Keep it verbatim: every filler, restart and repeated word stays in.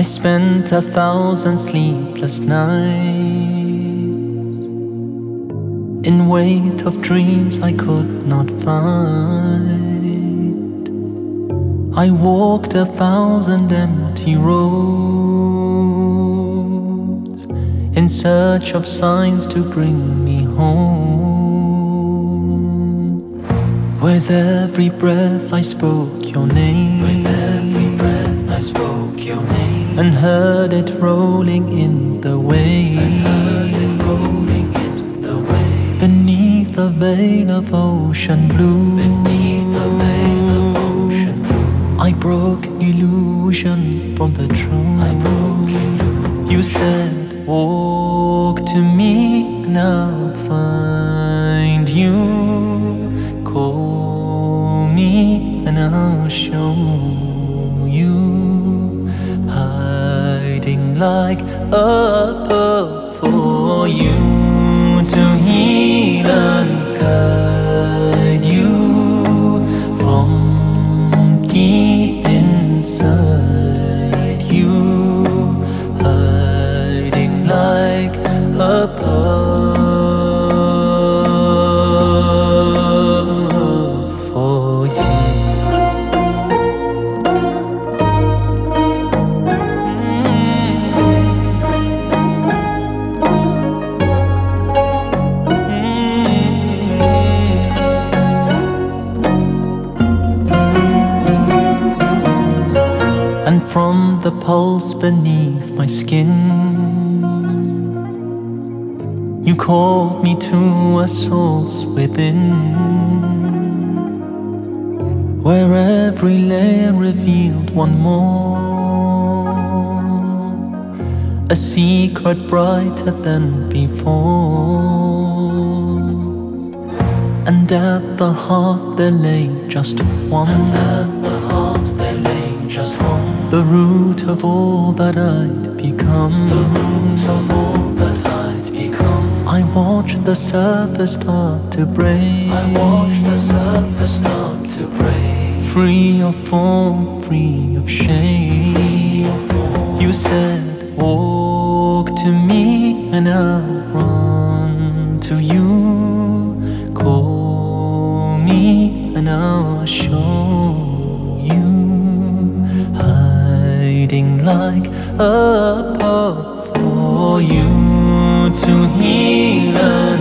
I spent a thousand sleepless nights in wait of dreams I could not find. I walked a thousand empty roads in search of signs to bring me home. With every breath I spoke your name, With every breath I spoke your name, and heard it rolling in the waves, and heard it rolling in the waves. Beneath the veil of ocean blue, Beneath the veil of ocean blue, I broke illusion from the truth. I broke illusion. You said, walk to me and I'll find you. Call me and I'll show you. Hiding like a pearl for you to heal and guide you from deep inside you. Hiding like a pearl for you. And from the pulse beneath my skin, you called me to a source within, where every layer revealed one more, a secret brighter than before. And at the heart there lay just one, And at the heart there lay just one, the root of all that I'd become. the root of all that I'd become. I watched the surface start to break, I watched the surface start to break, free of form, free of shame. free of form. You said, walk to me and I'll run to you. Call me and I'll show you. Hiding like a pearl for you to heal and